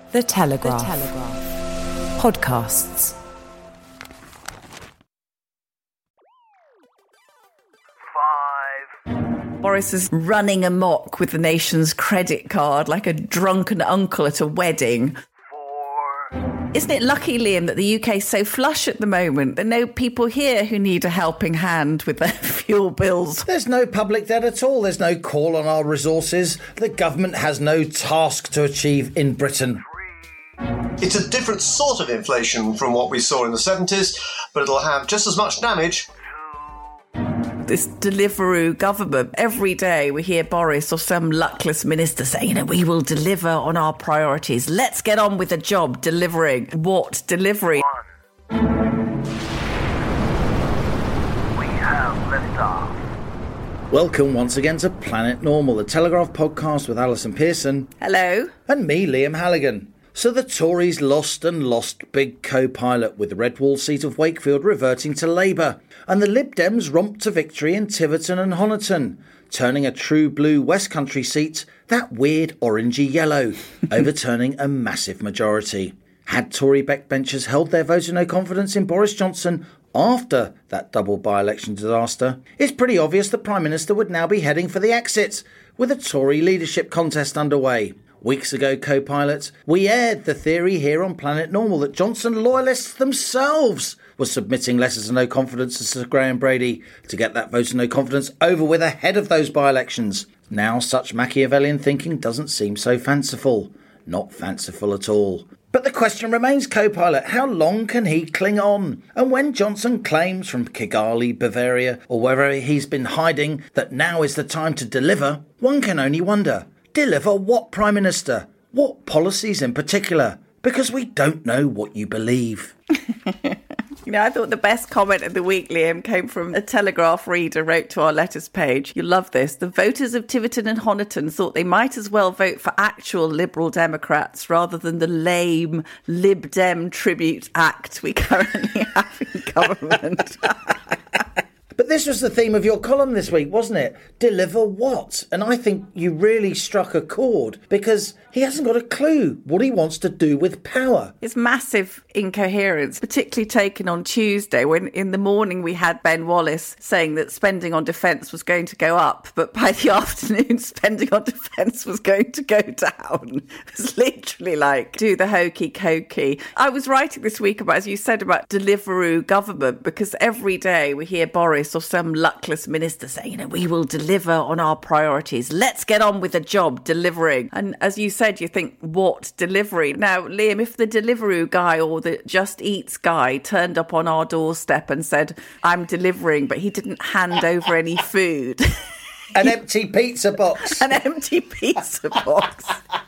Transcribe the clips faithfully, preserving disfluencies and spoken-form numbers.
The Telegraph. The Telegraph. Podcasts. Five. Boris is running amok with the nation's credit card like a drunken uncle at a wedding. Four. Isn't it lucky, Liam, that the U K is so flush at the moment? There are no people here who need a helping hand with their fuel bills. There's no public debt at all. There's no call on our resources. The government has no task to achieve in Britain. It's a different sort of inflation from what we saw in the seventies, but it'll have just as much damage. This Deliveroo government, every day we hear Boris or some luckless minister saying, you know, we will deliver on our priorities. Let's get on with the job delivering. What delivery? One. We have liftoff. Welcome once again to Planet Normal, the Telegraph podcast with Alison Pearson. Hello. And me, Liam Halligan. So the Tories lost and lost big co-pilot, with the red wall seat of Wakefield reverting to Labour. And the Lib Dems romped to victory in Tiverton and Honiton, turning a true blue West Country seat that weird orangey yellow, overturning a massive majority. Had Tory backbenchers held their vote of no confidence in Boris Johnson after that double by-election disaster, it's pretty obvious the Prime Minister would now be heading for the exit, with a Tory leadership contest underway. Weeks ago, co-pilot, we aired the theory here on Planet Normal that Johnson loyalists themselves were submitting letters of no confidence to Sir Graham Brady to get that vote of no confidence over with ahead of those by-elections. Now such Machiavellian thinking doesn't seem so fanciful. Not fanciful at all. But the question remains, co-pilot, how long can he cling on? And when Johnson claims from Kigali, Bavaria, or wherever he's been hiding that now is the time to deliver, one can only wonder. Deliver what, Prime Minister? What policies in particular? Because we don't know what you believe. You know, I thought the best comment of the week, Liam, came from a Telegraph reader wrote to our letters page. You'll love this. The voters of Tiverton and Honiton thought they might as well vote for actual Liberal Democrats rather than the lame Lib Dem Tribute Act we currently have in government. But this was the theme of your column this week, wasn't it? Deliver what? And I think you really struck a chord, because he hasn't got a clue what he wants to do with power. It's massive incoherence, particularly taken on Tuesday, when in the morning we had Ben Wallace saying that spending on defence was going to go up, but by the afternoon spending on defence was going to go down. It was literally like, do the hokey cokey. I was writing this week about, as you said, about Deliveroo government, because every day we hear Boris or some luckless minister saying, you know, we will deliver on our priorities. Let's get on with the job delivering. And as you said, you think, what delivery? Now, Liam, if the Deliveroo guy or the Just Eats guy turned up on our doorstep and said, I'm delivering, but he didn't hand over any food. An empty pizza box. An empty pizza box.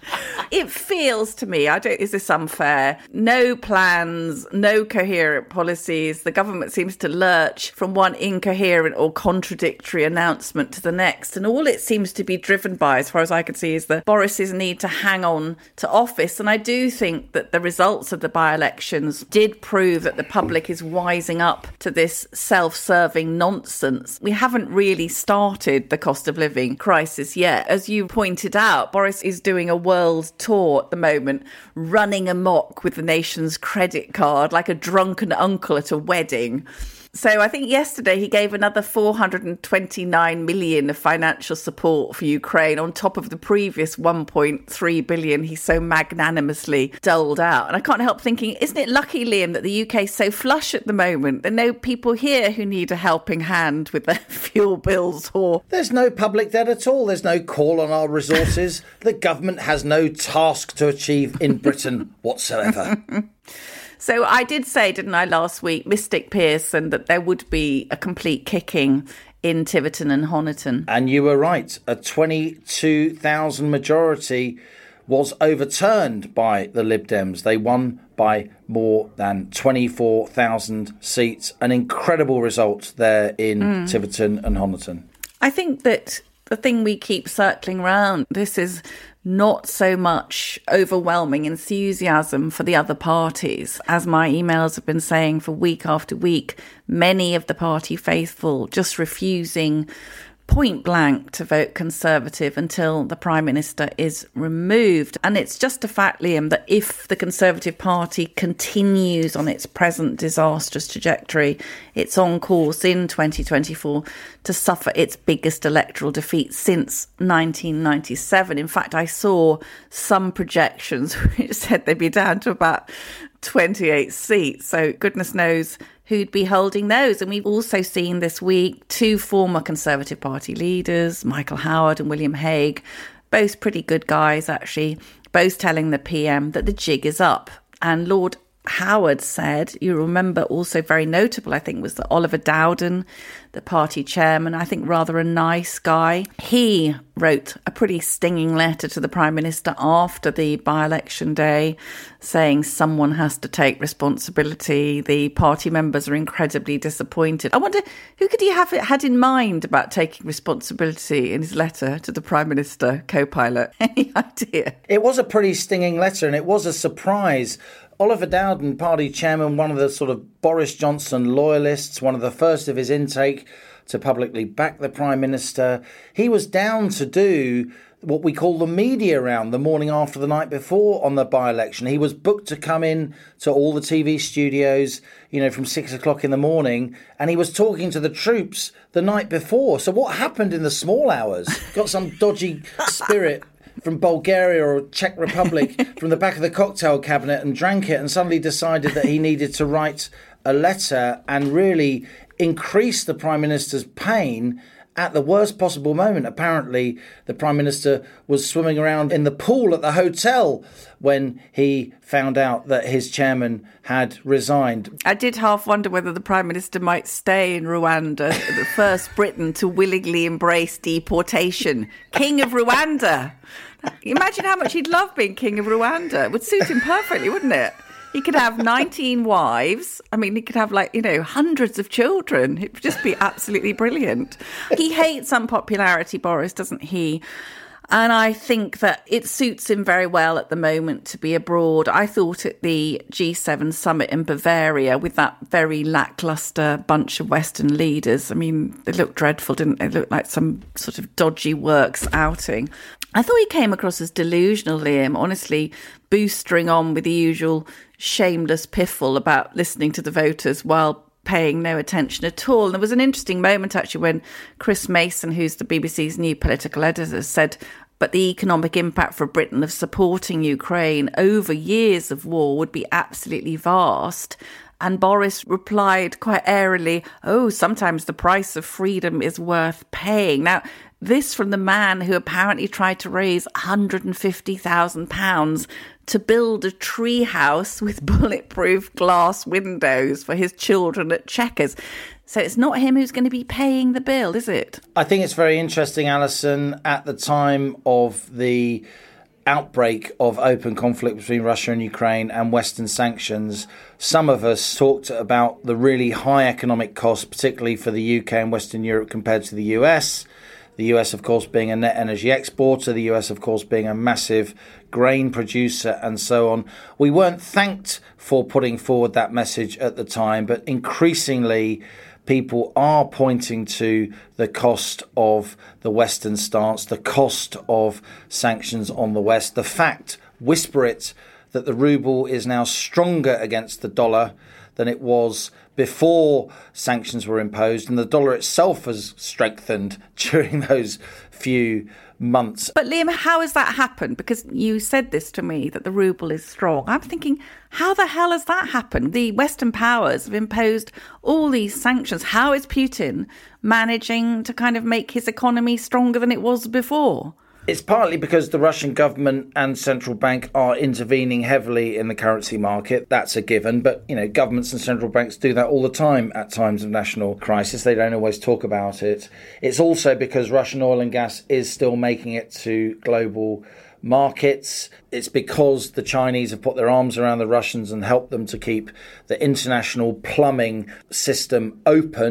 It feels to me, I don't, is this unfair? No plans, no coherent policies. The government seems to lurch from one incoherent or contradictory announcement to the next. And all it seems to be driven by, as far as I can see, is the Boris's need to hang on to office. And I do think that the results of the by-elections did prove that the public is wising up to this self-serving nonsense. We haven't really started the cost of living crisis yet. As you pointed out, Boris is doing a world tour at the moment, running amok with the nation's credit card like a drunken uncle at a wedding. So I think yesterday he gave another four hundred twenty-nine million of financial support for Ukraine on top of the previous one point three billion he so magnanimously doled out. And I can't help thinking, isn't it lucky, Liam, that the U K is so flush at the moment? There are no people here who need a helping hand with their fuel bills or... There's no public debt at all. There's no call on our resources. The government has no task to achieve in Britain whatsoever. So I did say, didn't I, last week, Mystic Pearson, that there would be a complete kicking in Tiverton and Honiton. And you were right. A twenty-two thousand majority was overturned by the Lib Dems. They won by more than twenty-four thousand seats. An incredible result there in mm. Tiverton and Honiton. I think that the thing we keep circling around, this is not so much overwhelming enthusiasm for the other parties. As my emails have been saying for week after week, many of the party faithful just refusing point blank to vote Conservative until the Prime Minister is removed. And it's just a fact, Liam, that if the Conservative Party continues on its present disastrous trajectory, it's on course in twenty twenty-four to suffer its biggest electoral defeat since nineteen ninety-seven. In fact, I saw some projections which said they'd be down to about twenty-eight seats. So goodness knows who'd be holding those. And we've also seen this week two former Conservative Party leaders, Michael Howard and William Hague, both pretty good guys actually, both telling the P M that the jig is up. And Lord Howard said, you remember also very notable, I think, was that Oliver Dowden, the party chairman, I think rather a nice guy. He wrote a pretty stinging letter to the Prime Minister after the by-election day saying someone has to take responsibility. The party members are incredibly disappointed. I wonder, who could he have had in mind about taking responsibility in his letter to the Prime Minister, co-pilot? Any idea? It was a pretty stinging letter, and it was a surprise. Oliver Dowden, party chairman, one of the sort of Boris Johnson loyalists, one of the first of his intake to publicly back the Prime Minister. He was down to do what we call the media round the morning after the night before on the by-election. He was booked to come in to all the T V studios, you know, from six o'clock in the morning, and he was talking to the troops the night before. So what happened in the small hours? Got some dodgy spirit from Bulgaria or Czech Republic from the back of the cocktail cabinet and drank it and suddenly decided that he needed to write a letter and really increase the Prime Minister's pain at the worst possible moment. Apparently, the Prime Minister was swimming around in the pool at the hotel when he found out that his chairman had resigned. I did half wonder whether the Prime Minister might stay in Rwanda, the first Briton to willingly embrace deportation. King of Rwanda. Imagine how much he'd love being King of Rwanda. It would suit him perfectly, wouldn't it? He could have nineteen wives. I mean, he could have, like, you know, hundreds of children. It would just be absolutely brilliant. He hates unpopularity, Boris, doesn't he? And I think that it suits him very well at the moment to be abroad. I thought at the G seven summit in Bavaria with that very lacklustre bunch of Western leaders, I mean, they looked dreadful, didn't they? They looked like some sort of dodgy works outing. I thought he came across as delusional, Liam, honestly, boostering on with the usual shameless piffle about listening to the voters while paying no attention at all. And there was an interesting moment, actually, when Chris Mason, who's the B B C's new political editor, said, but the economic impact for Britain of supporting Ukraine over years of war would be absolutely vast. And Boris replied quite airily, oh, sometimes the price of freedom is worth paying. Now, this from the man who apparently tried to raise one hundred fifty thousand pounds to build a tree house with bulletproof glass windows for his children at Chequers. So it's not him who's going to be paying the bill, is it? I think it's very interesting, Alison, at the time of the outbreak of open conflict between Russia and Ukraine and Western sanctions, some of us talked about the really high economic costs, particularly for the U K and Western Europe compared to the U S. The U S, of course, being a net energy exporter, the U S, of course, being a massive grain producer and so on. We weren't thanked for putting forward that message at the time, but increasingly people are pointing to the cost of the Western stance, the cost of sanctions on the West, the fact, whisper it, that the ruble is now stronger against the dollar than it was before sanctions were imposed, and the dollar itself has strengthened during those few months. But Liam, how has that happened? Because you said this to me, that the ruble is strong. I'm thinking, how the hell has that happened? The Western powers have imposed all these sanctions. How is Putin managing to kind of make his economy stronger than it was before? It's partly because the Russian government and central bank are intervening heavily in the currency market. That's a given. But, you know, governments and central banks do that all the time at times of national crisis. They don't always talk about it. It's also because Russian oil and gas is still making it to global markets. It's because the Chinese have put their arms around the Russians and helped them to keep the international plumbing system open,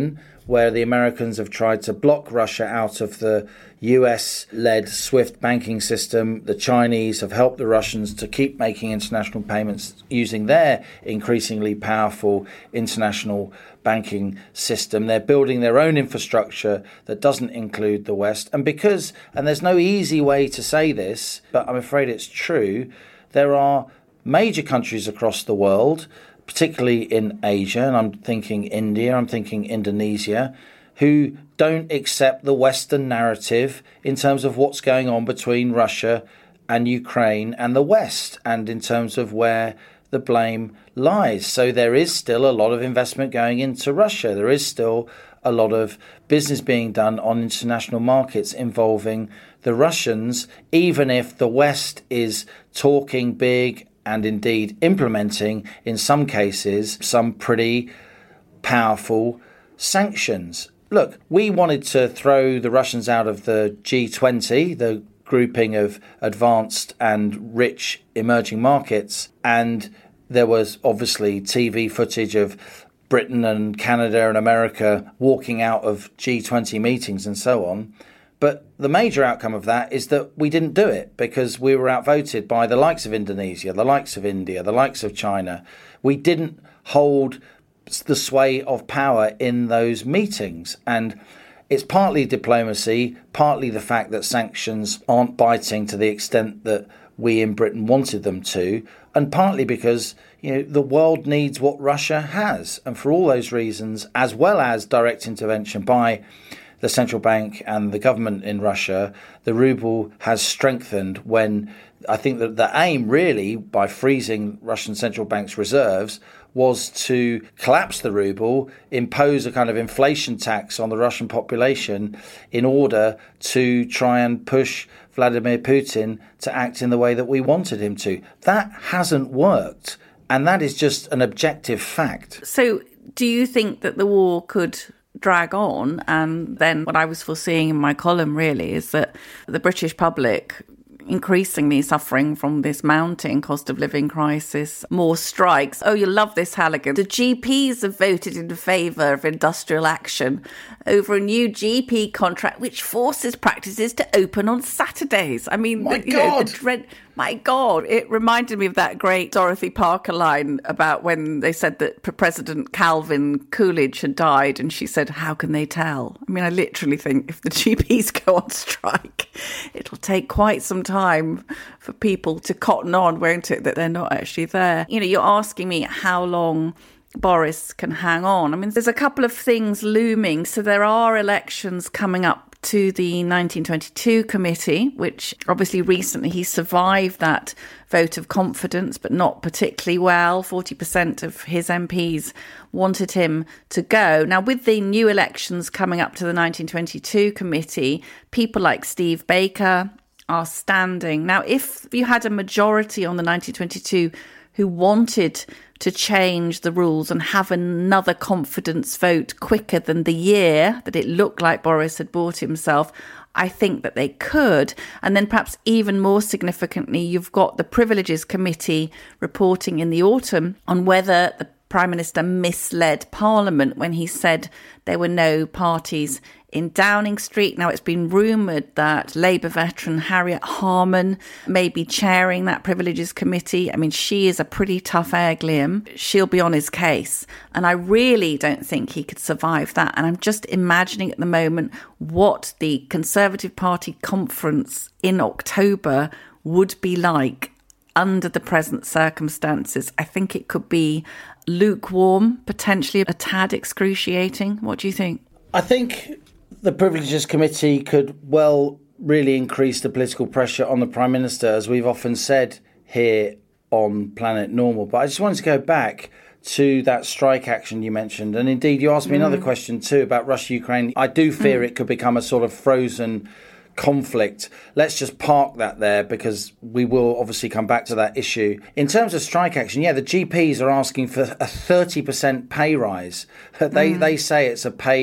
where the Americans have tried to block Russia out of the U S-led SWIFT banking system. The Chinese have helped the Russians to keep making international payments using their increasingly powerful international banking system. They're building their own infrastructure that doesn't include the West. And because, and there's no easy way to say this, but I'm afraid it's true, there are major countries across the world, particularly in Asia, and I'm thinking India, I'm thinking Indonesia, who don't accept the Western narrative in terms of what's going on between Russia and Ukraine and the West, and in terms of where the blame lies. So there is still a lot of investment going into Russia. There is still a lot of business being done on international markets involving the Russians, even if the West is talking big and indeed implementing, in some cases, some pretty powerful sanctions. Look, we wanted to throw the Russians out of the G twenty, the grouping of advanced and rich emerging markets, and there was obviously T V footage of Britain and Canada and America walking out of G twenty meetings and so on. But the major outcome of that is that we didn't do it because we were outvoted by the likes of Indonesia, the likes of India, the likes of China. We didn't hold the sway of power in those meetings. And it's partly diplomacy, partly the fact that sanctions aren't biting to the extent that we in Britain wanted them to, and partly because, you know, the world needs what Russia has. And for all those reasons, as well as direct intervention by the central bank and the government in Russia, the ruble has strengthened when I think that the aim really, by freezing Russian central bank's reserves, was to collapse the ruble, impose a kind of inflation tax on the Russian population in order to try and push Vladimir Putin to act in the way that we wanted him to. That hasn't worked, and that is just an objective fact. So do you think that the war could drag on? And then what I was foreseeing in my column really is that the British public increasingly suffering from this mounting cost of living crisis, more strikes. Oh, you'll love this, Halligan. The G Ps have voted in favour of industrial action over a new G P contract which forces practices to open on Saturdays. I mean, my the, you God. know, the dread, my God, it reminded me of that great Dorothy Parker line about when they said that President Calvin Coolidge had died, and she said, how can they tell? I mean, I literally think if the G Ps go on strike, it'll take quite some time for people to cotton on, won't it, that they're not actually there. You know, you're asking me how long Boris can hang on. I mean, there's a couple of things looming. So there are elections coming up to the nineteen twenty-two committee, which obviously recently he survived that vote of confidence, but not particularly well. forty percent of his M Ps wanted him to go. Now, with the new elections coming up to the nineteen twenty-two committee, people like Steve Baker are standing. Now, if you had a majority on the nineteen twenty-two who wanted to change the rules and have another confidence vote quicker than the year that it looked like Boris had bought himself, I think that they could. And then perhaps even more significantly, you've got the Privileges Committee reporting in the autumn on whether the Prime Minister misled Parliament when he said there were no parties in Downing Street. Now, it's been rumoured that Labour veteran Harriet Harman may be chairing that Privileges Committee. I mean, she is a pretty tough egg, Liam. She'll be on his case. And I really don't think he could survive that. And I'm just imagining at the moment what the Conservative Party conference in October would be like under the present circumstances. I think it could be lukewarm, potentially a tad excruciating. What do you think? I think the Privileges Committee could well really increase the political pressure on the Prime Minister, as we've often said here on Planet Normal. But I just wanted to go back to that strike action you mentioned. And indeed, you asked me mm. another question too about Russia-Ukraine. I do fear mm. it could become a sort of frozen conflict. Let's just park that there because we will obviously come back to that issue. In terms of strike action, yeah, the G Ps are asking for a thirty percent pay rise. They mm. they say it's a pay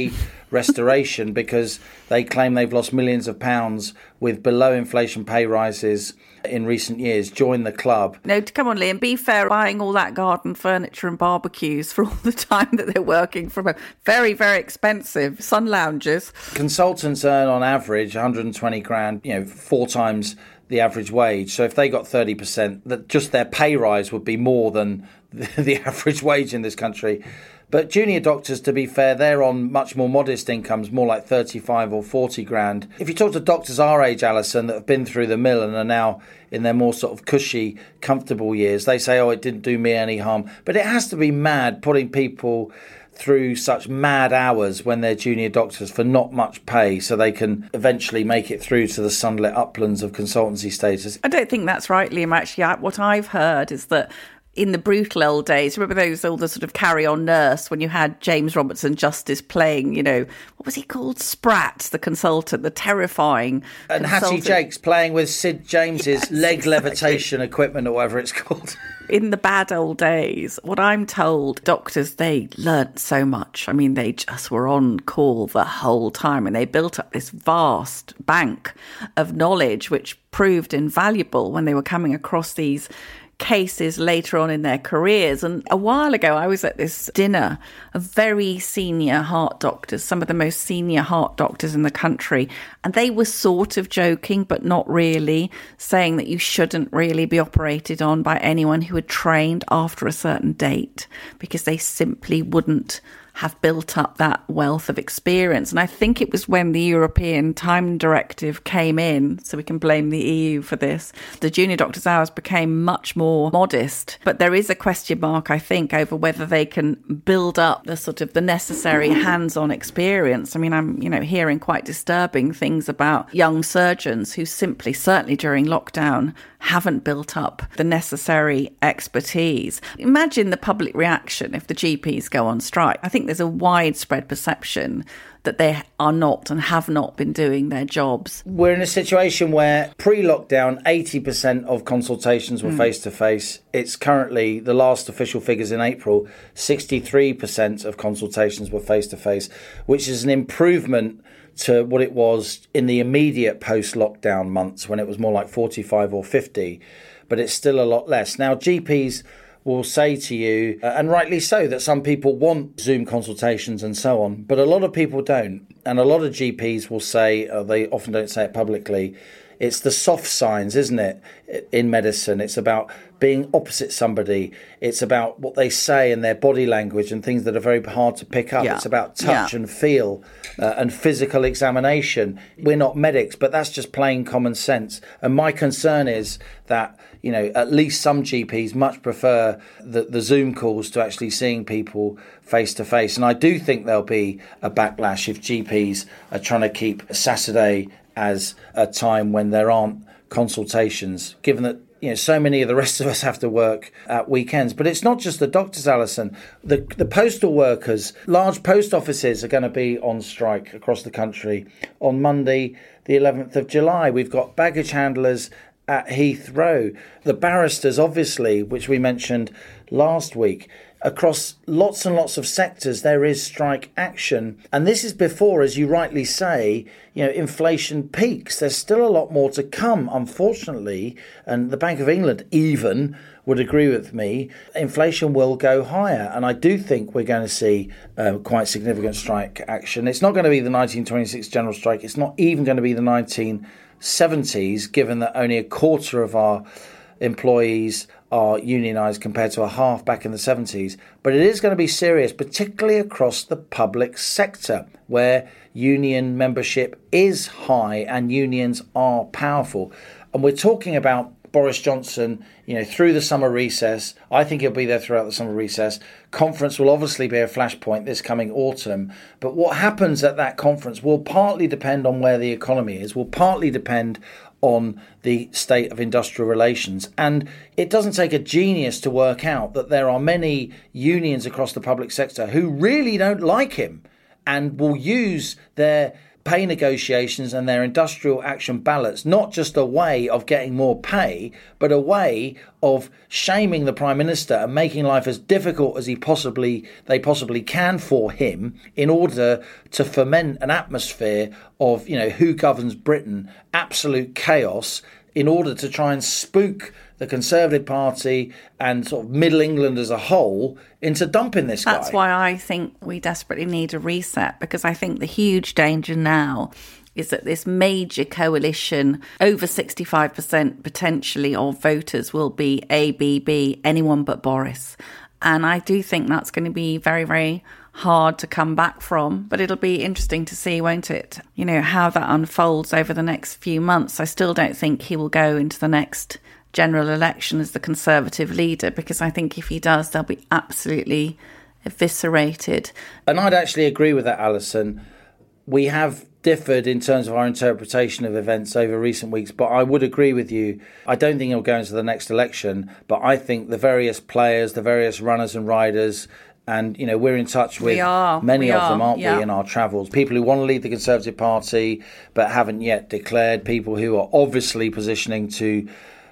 restoration because they claim they've lost millions of pounds with below inflation pay rises in recent years. Join the club. No, come on, Liam, be fair. Buying all that garden furniture and barbecues for all the time that they're working from a very, very expensive sun lounges. Consultants earn on average one hundred twenty grand, you know, four times the average wage. So if they got thirty percent, that just their pay rise would be more than the, the average wage in this country. But junior doctors, to be fair, they're on much more modest incomes, more like thirty-five or forty grand. If you talk to doctors our age, Alison, that have been through the mill and are now in their more sort of cushy, comfortable years, they say, oh, it didn't do me any harm. But it has to be mad putting people through such mad hours when they're junior doctors for not much pay so they can eventually make it through to the sunlit uplands of consultancy status. I don't think that's right, Liam. Actually, what I've heard is that in the brutal old days, remember those, all the sort of carry-on nurse when you had James Robertson Justice playing, you know, what was he called? Sprat, the consultant, the terrifying And consultant. Hattie Jakes playing with Sid James's Yes, leg exactly. levitation equipment or whatever it's called. In the bad old days, what I'm told, doctors, they learnt so much. I mean, they just were on call the whole time and they built up this vast bank of knowledge which proved invaluable when they were coming across these cases later on in their careers. And a while ago, I was at this dinner of very senior heart doctors, some of the most senior heart doctors in the country. And they were sort of joking, but not really, saying that you shouldn't really be operated on by anyone who had trained after a certain date because they simply wouldn't have built up that wealth of experience. And I think it was when the European Time Directive came in, so we can blame the E U for this, the junior doctors' hours became much more modest. But there is a question mark, I think, over whether they can build up the sort of the necessary hands-on experience. I mean, I'm, you know, hearing quite disturbing things about young surgeons who simply, certainly during lockdown, haven't built up the necessary expertise. Imagine the public reaction if the G Ps go on strike. I think there's a widespread perception that they are not and have not been doing their jobs. We're in a situation where pre-lockdown, eighty percent of consultations were mm. face-to-face. It's currently, the last official figures in April, sixty-three percent of consultations were face-to-face, which is an improvement to what it was in the immediate post-lockdown months when it was more like forty-five or fifty, but it's still a lot less. Now, G Ps will say to you, uh, and rightly so, that some people want Zoom consultations and so on, but a lot of people don't. And a lot of G Ps will say, uh, they often don't say it publicly, it's the soft signs, isn't it, in medicine? It's about being opposite somebody. It's about what they say and their body language and things that are very hard to pick up. Yeah. It's about touch yeah. and feel uh, and physical examination. We're not medics, but that's just plain common sense. And my concern is that, you know, at least some G Ps much prefer the, the Zoom calls to actually seeing people face to face. And I do think there'll be a backlash if G Ps are trying to keep Saturday as a time when there aren't consultations, given that, you know, so many of the rest of us have to work at weekends. But it's not just the doctors, Alison. The, the postal workers, large post offices are going to be on strike across the country on Monday, the eleventh of July. We've got baggage handlers at Heathrow. The barristers, obviously, which we mentioned last week. Across lots and lots of sectors, there is strike action. And this is before, as you rightly say, you know, inflation peaks. There's still a lot more to come, unfortunately. And the Bank of England even would agree with me. Inflation will go higher. And I do think we're going to see uh, quite significant strike action. It's not going to be the nineteen twenty-six general strike. It's not even going to be the nineteen seventies, given that only a quarter of our employees are unionised compared to a half back in the seventies. But it is going to be serious, particularly across the public sector, where union membership is high and unions are powerful. And we're talking about Boris Johnson, you know, through the summer recess. I think he'll be there throughout the summer recess. Conference will obviously be a flashpoint this coming autumn. But what happens at that conference will partly depend on where the economy is, will partly depend on the state of industrial relations. And it doesn't take a genius to work out that there are many unions across the public sector who really don't like him and will use their pay negotiations and their industrial action ballots not just a way of getting more pay, but a way of shaming the Prime Minister and making life as difficult as he possibly they possibly can for him in order to foment an atmosphere of, you know, who governs Britain, absolute chaos, in order to try and spook the Conservative Party and sort of Middle England as a whole into dumping this guy. That's why I think we desperately need a reset, because I think the huge danger now is that this major coalition, over sixty-five percent potentially of voters will be A B B, anyone but Boris. And I do think that's going to be very, very hard to come back from. But it'll be interesting to see, won't it? You know, how that unfolds over the next few months. I still don't think he will go into the next general election as the Conservative leader, because I think if he does, they'll be absolutely eviscerated. And I'd actually agree with that, Alison. We have differed in terms of our interpretation of events over recent weeks, but I would agree with you. I don't think he'll go into the next election, but I think the various players, the various runners and riders, and, you know, we're in touch with we are, many we of are, them, aren't yeah. we, in our travels? People who want to lead the Conservative Party but haven't yet declared, people who are obviously positioning to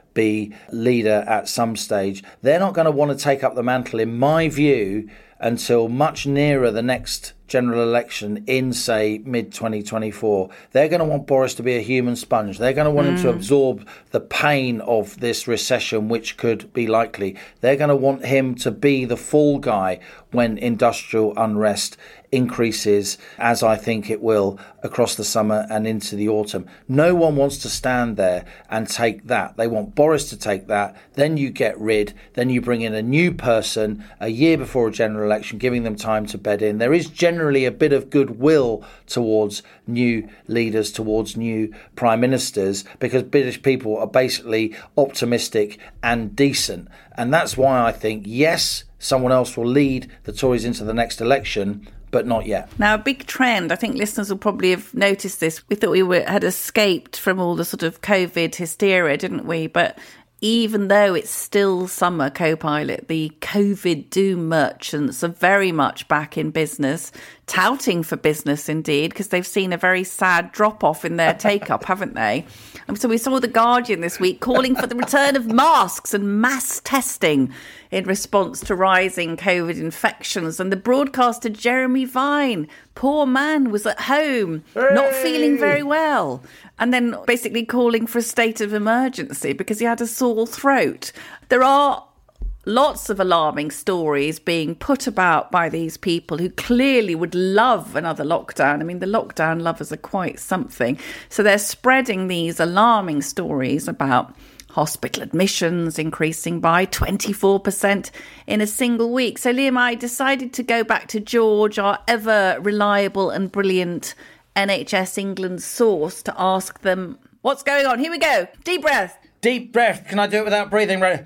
be leader at some stage. They're not going to want to take up the mantle, in my view, until much nearer the next general election in, say, mid twenty twenty-four. They're going to want Boris to be a human sponge. They're going to want mm. him to absorb the pain of this recession, which could be likely. They're going to want him to be the fall guy when industrial unrest increases, as I think it will, across the summer and into the autumn. No one wants to stand there and take that. They want Boris to take that. Then you get rid. Then you bring in a new person a year before a general election, giving them time to bed in. There is generally a bit of goodwill towards new leaders, towards new prime ministers, because British people are basically optimistic and decent. And that's why I think, yes, someone else will lead the Tories into the next election, but not yet. Now, a big trend, I think listeners will probably have noticed this. We thought we were, had escaped from all the sort of COVID hysteria, didn't we? But even though it's still summer, Co-Pilot, the COVID doom merchants are very much back in business, touting for business indeed, because they've seen a very sad drop-off in their take-up, haven't they? And so we saw The Guardian this week calling for the return of masks and mass testing in response to rising COVID infections. And the broadcaster Jeremy Vine, poor man, was at home, hey! not feeling very well. And then basically calling for a state of emergency because he had a sore throat. There are lots of alarming stories being put about by these people who clearly would love another lockdown. I mean, the lockdown lovers are quite something. So they're spreading these alarming stories about hospital admissions increasing by twenty-four percent in a single week. So, Liam, I decided to go back to George, our ever reliable and brilliant N H S England source, to ask them what's going on. Here we go. Deep breath. Deep breath. Can I do it without breathing? Right.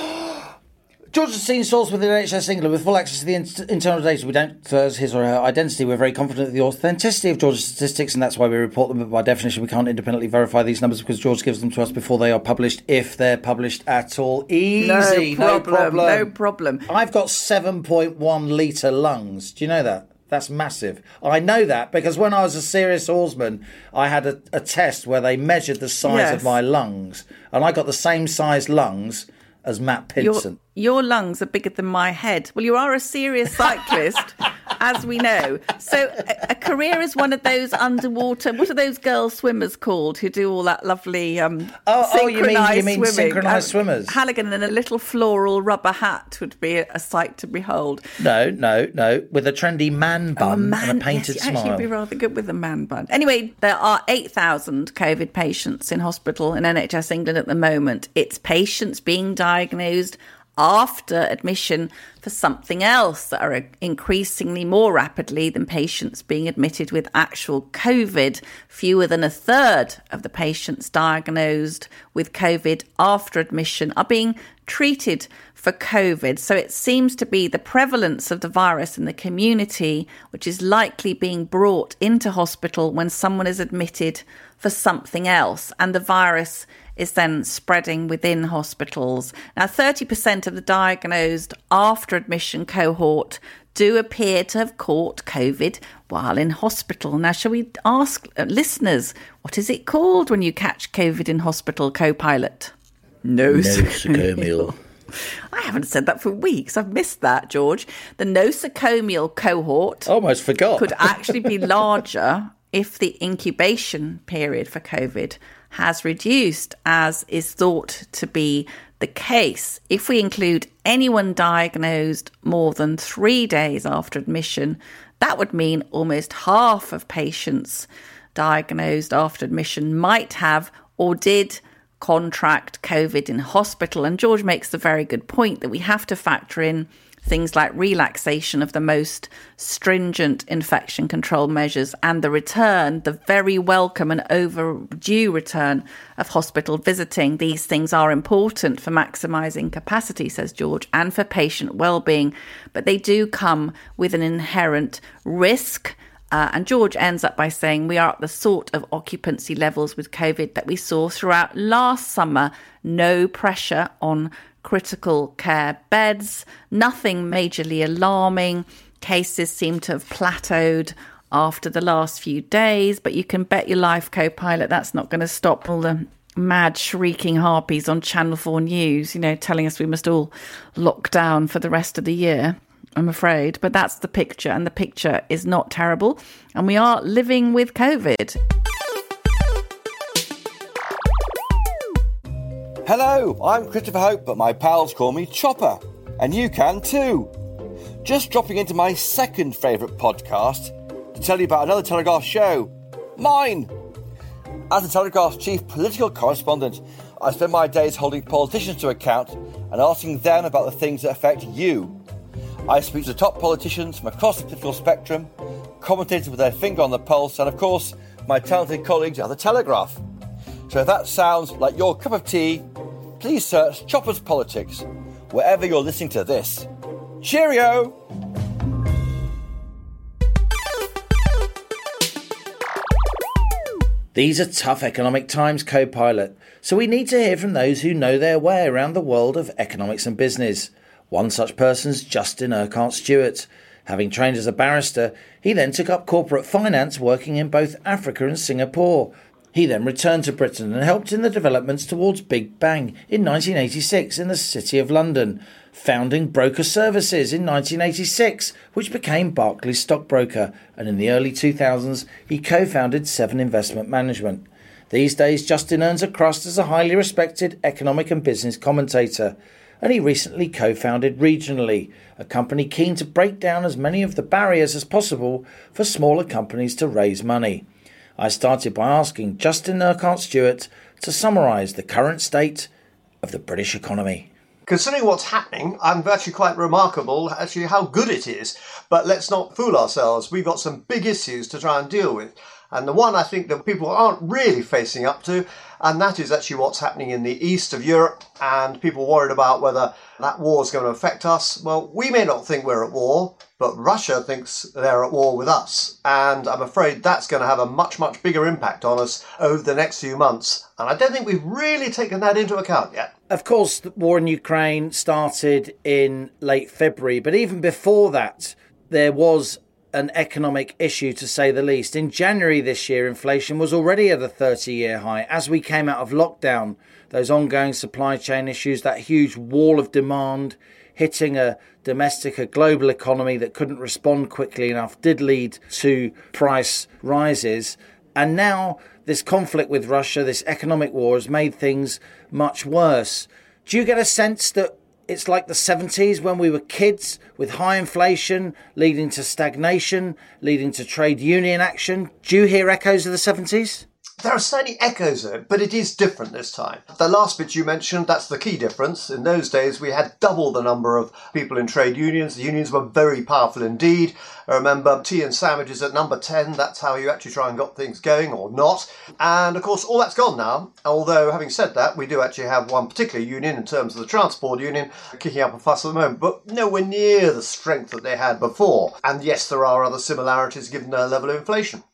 George has seen source within N H S England with full access to the in- internal data. We don't thirst his or her identity. We're very confident of the authenticity of George's statistics, and that's why we report them. But by definition, we can't independently verify these numbers because George gives them to us before they are published, if they're published at all. Easy, no problem. No problem. No problem. I've got seven point one litre lungs. Do you know that? That's massive. I know that because when I was a serious oarsman, I had a, a test where they measured the size yes. of my lungs, and I got the same size lungs as Matt Pinson. Your, your lungs are bigger than my head. Well, you are a serious cyclist, as we know. So a, a career as one of those underwater, what are those girl swimmers called who do all that lovely um, oh, oh, you mean, you mean swimming? synchronised um, swimmers? Halligan in a little floral rubber hat would be a, a sight to behold. No, no, no. With a trendy man bun oh, man, and a painted yes, smile. Actually, be rather good with a man bun. Anyway, there are eight thousand COVID patients in hospital in N H S England at the moment. It's patients being diagnosed after admission for something else that are increasingly more rapidly than patients being admitted with actual COVID. Fewer than a third of the patients diagnosed with COVID after admission are being treated for COVID. So it seems to be the prevalence of the virus in the community which is likely being brought into hospital when someone is admitted for something else. And the virus is then spreading within hospitals. Now, thirty percent of the diagnosed after admission cohort do appear to have caught COVID while in hospital. Now, shall we ask listeners, what is it called when you catch COVID in hospital, co-pilot? Nosocomial. I haven't said that for weeks. I've missed that, George. The nosocomial cohort Almost forgot. could actually be larger if the incubation period for COVID has reduced, as is thought to be the case. If we include anyone diagnosed more than three days after admission, that would mean almost half of patients diagnosed after admission might have or did contract COVID in hospital. And George makes the very good point that we have to factor in things like relaxation of the most stringent infection control measures and the return, the very welcome and overdue return of hospital visiting. These things are important for maximising capacity, says George, and for patient well-being, but they do come with an inherent risk. Uh, and George ends up by saying we are at the sort of occupancy levels with COVID that we saw throughout last summer. No pressure on critical care beds, nothing majorly alarming. Cases seem to have plateaued after the last few days, but you can bet your life, co-pilot, that's not going to stop all the mad shrieking harpies on Channel four News, you know, telling us we must all lock down for the rest of the year, I'm afraid. But that's the picture, and the picture is not terrible. And we are living with COVID. Hello, I'm Christopher Hope, but my pals call me Chopper, and you can too. Just dropping into my second favourite podcast to tell you about another Telegraph show, mine. As the Telegraph's chief political correspondent, I spend my days holding politicians to account and asking them about the things that affect you. I speak to the top politicians from across the political spectrum, commentators with their finger on the pulse, and of course, my talented colleagues at the Telegraph. So if that sounds like your cup of tea, please search Chopper's Politics wherever you're listening to this. Cheerio! These are tough economic times, co-pilot, so we need to hear from those who know their way around the world of economics and business. One such person's Justin Urquhart Stewart. Having trained as a barrister, he then took up corporate finance, working in both Africa and Singapore. He then returned to Britain and helped in the developments towards Big Bang in nineteen eighty-six in the City of London, founding Broker Services in nineteen eighty-six, which became Barclays Stockbroker, and in the early two thousands he co-founded Seven Investment Management. These days Justin earns a crust as a highly respected economic and business commentator, and he recently co-founded Regionally, a company keen to break down as many of the barriers as possible for smaller companies to raise money. I started by asking Justin Urquhart Stewart to summarise the current state of the British economy. Considering what's happening, I'm actually quite remarkable actually how good it is. But let's not fool ourselves. We've got some big issues to try and deal with. And the one I think that people aren't really facing up to, and that is actually what's happening in the east of Europe, and people worried about whether that war is going to affect us. Well, we may not think we're at war, but Russia thinks they're at war with us. And I'm afraid that's going to have a much, much bigger impact on us over the next few months. And I don't think we've really taken that into account yet. Of course, the war in Ukraine started in late February, but even before that, there was an economic issue, to say the least. In January this year, inflation was already at a thirty-year high. As we came out of lockdown, those ongoing supply chain issues, that huge wall of demand hitting a domestic, a global economy that couldn't respond quickly enough, did lead to price rises. And now this conflict with Russia, this economic war, has made things much worse. Do you get a sense that it's like the seventies when we were kids, with high inflation leading to stagnation, leading to trade union action? Do you hear echoes of the seventies? There are certainly echoes of it, but it is different this time. The last bit you mentioned, that's the key difference. In those days, we had double the number of people in trade unions. The unions were very powerful indeed. I remember tea and sandwiches at number ten. That's how you actually try and got things going, or not. And, of course, all that's gone now. Although, having said that, we do actually have one particular union in terms of the transport union kicking up a fuss at the moment, but nowhere near the strength that they had before. And, yes, there are other similarities given their level of inflation.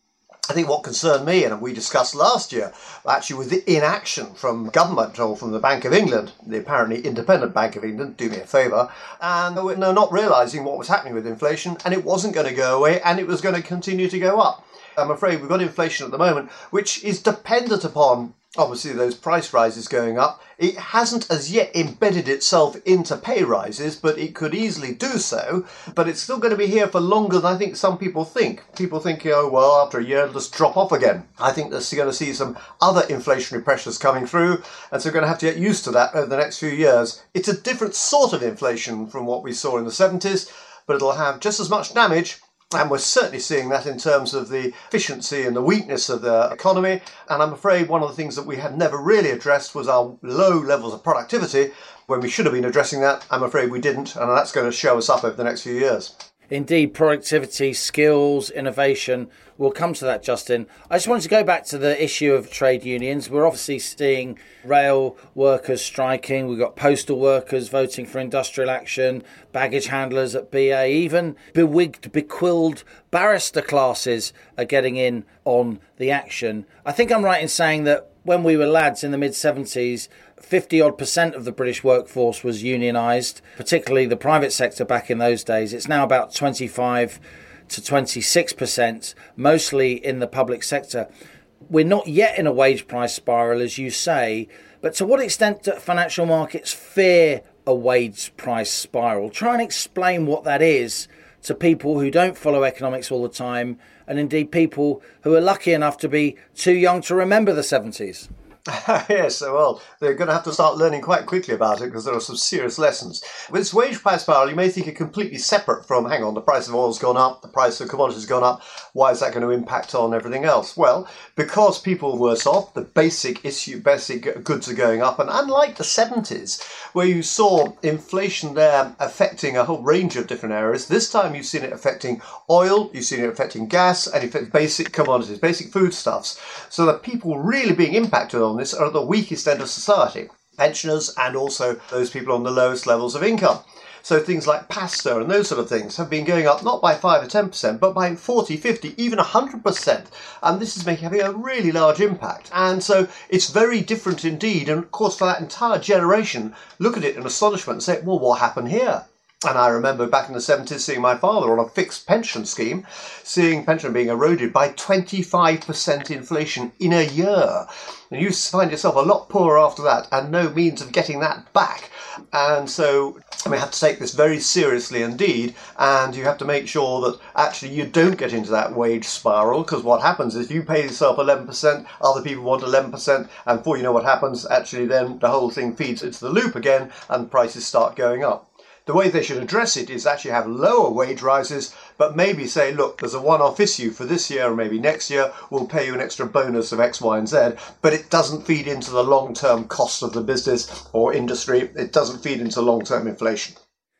I think what concerned me, and we discussed last year, actually was the inaction from government or from the Bank of England, the apparently independent Bank of England, do me a favour, and they're not realising what was happening with inflation, and it wasn't going to go away, and it was going to continue to go up. I'm afraid we've got inflation at the moment, which is dependent upon, obviously, those price rises going up. It hasn't as yet embedded itself into pay rises, but it could easily do so. But it's still going to be here for longer than I think some people think. People think, oh, well, after a year, it'll just drop off again. I think they're going to see some other inflationary pressures coming through, and so we're going to have to get used to that over the next few years. It's a different sort of inflation from what we saw in the seventies, but it'll have just as much damage. And we're certainly seeing that in terms of the efficiency and the weakness of the economy. And I'm afraid one of the things that we had never really addressed was our low levels of productivity. When we should have been addressing that, I'm afraid we didn't. And that's going to show us up over the next few years. Indeed, productivity, skills, innovation. We'll come to that, Justin. I just wanted to go back to the issue of trade unions. We're obviously seeing rail workers striking. We've got postal workers voting for industrial action, baggage handlers at B A, even bewigged, bequilled barrister classes are getting in on the action. I think I'm right in saying that when we were lads in the mid-seventies, fifty odd percent of the British workforce was unionised, particularly the private sector back in those days. It's now about twenty-five to twenty-six percent, mostly in the public sector. We're not yet in a wage price spiral, as you say, but to what extent do financial markets fear a wage price spiral? Try and explain what that is to people who don't follow economics all the time, and indeed people who are lucky enough to be too young to remember the seventies. Yes, well, they're going to have to start learning quite quickly about it because there are some serious lessons. With this wage price spiral, you may think it completely separate from, hang on, the price of oil's gone up, the price of commodities has gone up, why is that going to impact on everything else? Well, because people are worse off, the basic issue, basic goods are going up, and unlike the seventies, where you saw inflation there affecting a whole range of different areas, this time you've seen it affecting oil, you've seen it affecting gas, and affecting basic commodities, basic foodstuffs, so that people really being impacted on this are at the weakest end of society, pensioners and also those people on the lowest levels of income. So things like pasta and those sort of things have been going up not by five or ten percent, but by forty, fifty, even one hundred percent. And this is making having a really large impact. And so it's very different indeed. And of course, for that entire generation, look at it in astonishment and say, well, what happened here? And I remember back in the seventies seeing my father on a fixed pension scheme, seeing pension being eroded by twenty-five percent inflation in a year. And you find yourself a lot poorer after that and no means of getting that back. And so we have to take this very seriously indeed, and you have to make sure that actually you don't get into that wage spiral, because what happens is if you pay yourself eleven percent, other people want eleven percent, and before you know what happens, actually then the whole thing feeds into the loop again and prices start going up. The way they should address it is actually have lower wage rises, but maybe say, look, there's a one-off issue for this year or maybe next year, we'll pay you an extra bonus of X, Y and Z, but it doesn't feed into the long-term cost of the business or industry. It doesn't feed into long-term inflation.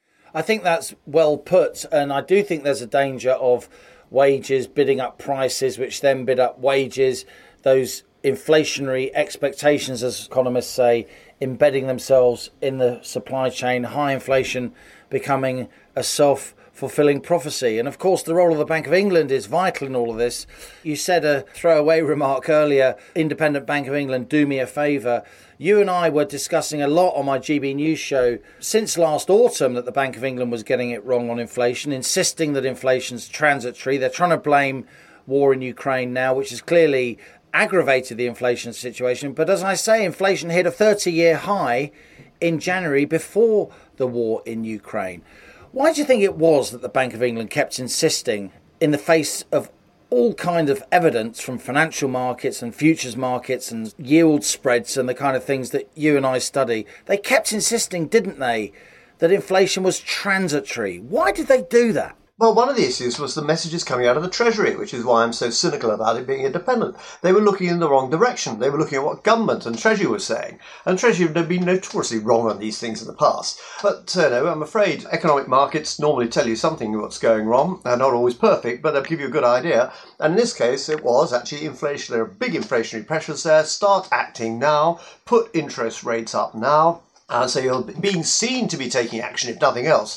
I think that's well put, and I do think there's a danger of wages bidding up prices, which then bid up wages, those inflationary expectations, as economists say, embedding themselves in the supply chain, high inflation becoming a self-fulfilling prophecy. And of course, the role of the Bank of England is vital in all of this. You said a throwaway remark earlier, Independent Bank of England, do me a favour. You and I were discussing a lot on my G B News show since last autumn that the Bank of England was getting it wrong on inflation, insisting that inflation's transitory. They're trying to blame war in Ukraine now, which is clearly aggravated the inflation situation. But as I say, inflation hit a thirty-year high in January before the war in Ukraine. Why do you think it was that the Bank of England kept insisting, in the face of all kind of evidence from financial markets and futures markets and yield spreads and the kind of things that you and I study, they kept insisting, didn't they, that inflation was transitory? Why did they do that? Well, one of the issues was the messages coming out of the Treasury, which is why I'm so cynical about it being independent. They were looking in the wrong direction. They were looking at what government and Treasury were saying. And Treasury have been notoriously wrong on these things in the past. But, uh, no, I'm afraid economic markets normally tell you something what's going wrong. They're not always perfect, but they'll give you a good idea. And in this case, it was actually inflation. There are big inflationary pressures there. Start acting now. Put interest rates up now. Uh, so you're being seen to be taking action, if nothing else.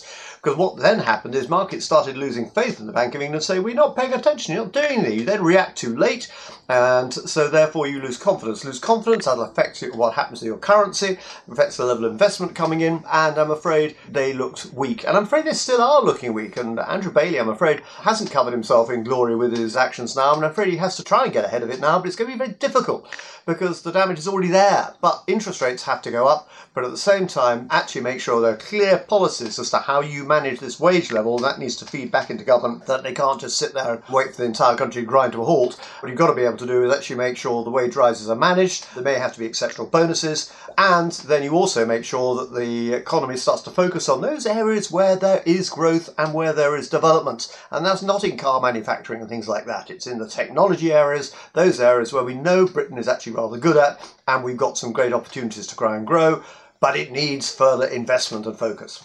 Because what then happened is markets started losing faith in the Bank of England, say, we're not paying attention, you're not doing anything. You then react too late, and so therefore you lose confidence. Lose confidence, that'll affect what happens to your currency, affects the level of investment coming in, and I'm afraid they looked weak. And I'm afraid they still are looking weak, and Andrew Bailey, I'm afraid, hasn't covered himself in glory with his actions now, and I'm afraid he has to try and get ahead of it now, but it's going to be very difficult because the damage is already there. But interest rates have to go up, but at the same time, actually make sure there are clear policies as to how you manage this wage level. That needs to feed back into government, that they can't just sit there and wait for the entire country to grind to a halt. What you've got to be able to do is actually make sure the wage rises are managed. There may have to be exceptional bonuses, and then you also make sure that the economy starts to focus on those areas where there is growth and where there is development. And that's not in car manufacturing and things like that. It's in the technology areas, those areas where we know Britain is actually rather good at, and we've got some great opportunities to grow and grow, but it needs further investment and focus.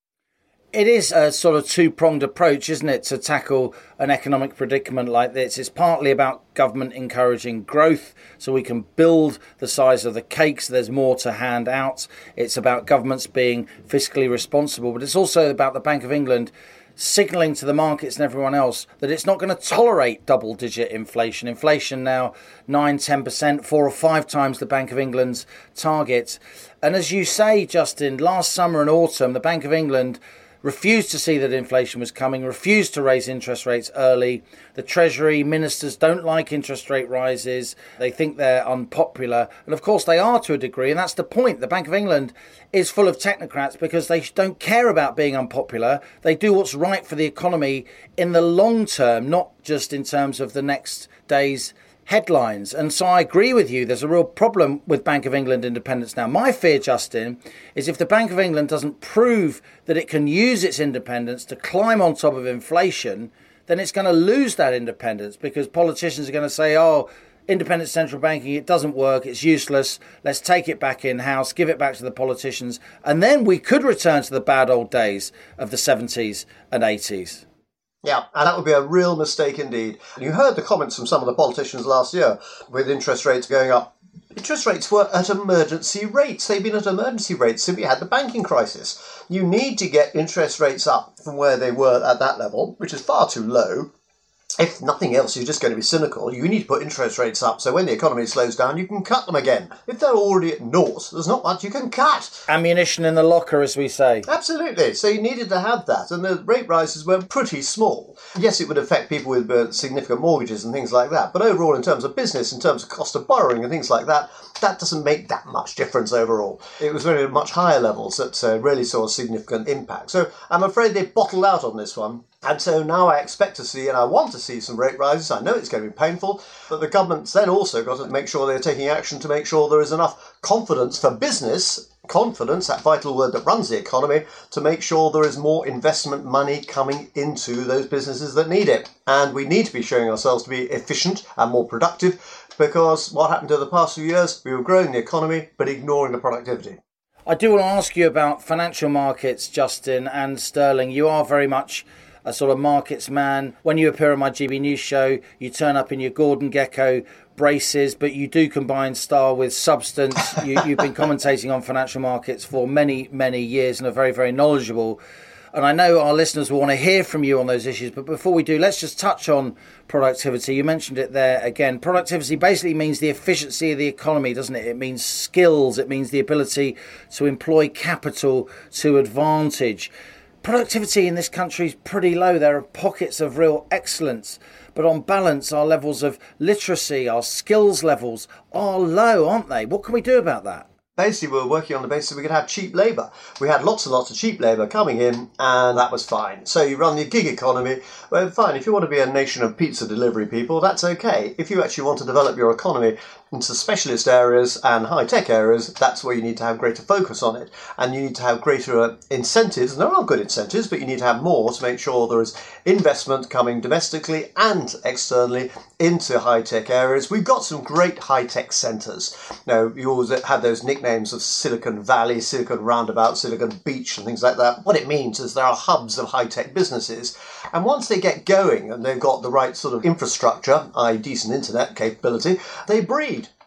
It is a sort of two-pronged approach, isn't it, to tackle an economic predicament like this. It's partly about government encouraging growth so we can build the size of the cake so there's more to hand out. It's about governments being fiscally responsible, but it's also about the Bank of England signalling to the markets and everyone else that it's not going to tolerate double-digit inflation. Inflation now nine, ten percent, four or five times the Bank of England's target. And as you say, Justin, last summer and autumn, the Bank of England refused to see that inflation was coming, refused to raise interest rates early. The Treasury ministers don't like interest rate rises. They think they're unpopular. And of course they are to a degree, and that's the point. The Bank of England is full of technocrats because they don't care about being unpopular. They do what's right for the economy in the long term, not just in terms of the next day's headlines. And so I agree with you, there's a real problem with Bank of England independence now. My fear, Justin, is if the Bank of England doesn't prove that it can use its independence to climb on top of inflation, then it's going to lose that independence because politicians are going to say, oh, independent central banking, it doesn't work, it's useless, let's take it back in-house, give it back to the politicians, and then we could return to the bad old days of the seventies and eighties. Yeah, and that would be a real mistake indeed. You heard the comments from some of the politicians last year with interest rates going up. Interest rates were at emergency rates. They've been at emergency rates since we had the banking crisis. You need to get interest rates up from where they were at that level, which is far too low. If nothing else, you're just going to be cynical. You need to put interest rates up so when the economy slows down, you can cut them again. If they're already at naught, there's not much you can cut. Ammunition in the locker, as we say. Absolutely. So you needed to have that, and the rate rises were pretty small. Yes, it would affect people with uh, significant mortgages and things like that, but overall, in terms of business, in terms of cost of borrowing and things like that, that doesn't make that much difference overall. It was really at much higher levels that uh, really saw a significant impact. So I'm afraid they bottled out on this one. And so now I expect to see, and I want to see some rate rises. I know it's going to be painful, but the government's then also got to make sure they're taking action to make sure there is enough confidence for business, confidence, that vital word that runs the economy, to make sure there is more investment money coming into those businesses that need it. And we need to be showing ourselves to be efficient and more productive, because what happened over the past few years, we were growing the economy, but ignoring the productivity. I do want to ask you about financial markets, Justin, and sterling. You are very much a sort of markets man. When you appear on my G B News show, you turn up in your Gordon Gekko braces, but you do combine style with substance. you, you've been commentating on financial markets for many, many years and are very, very knowledgeable. And I know our listeners will want to hear from you on those issues. But before we do, let's just touch on productivity. You mentioned it there again. Productivity basically means the efficiency of the economy, doesn't it? It means skills. It means the ability to employ capital to advantage. Productivity in this country is pretty low. There are pockets of real excellence. But on balance, our levels of literacy, our skills levels are low, aren't they? What can we do about that? Basically, we were working on the basis we could have cheap labour. We had lots and lots of cheap labour coming in, and that was fine. So you run the gig economy. Well, fine, if you want to be a nation of pizza delivery people, that's okay. If you actually want to develop your economy into specialist areas and high-tech areas, that's where you need to have greater focus on it. And you need to have greater incentives, and there are good incentives, but you need to have more to make sure there is investment coming domestically and externally into high-tech areas. We've got some great high-tech centres. Now, you always have those nicknames of Silicon Valley, Silicon Roundabout, Silicon Beach and things like that. What it means is there are hubs of high-tech businesses, and once they get going and they've got the right sort of infrastructure, that is decent internet capability, they breed.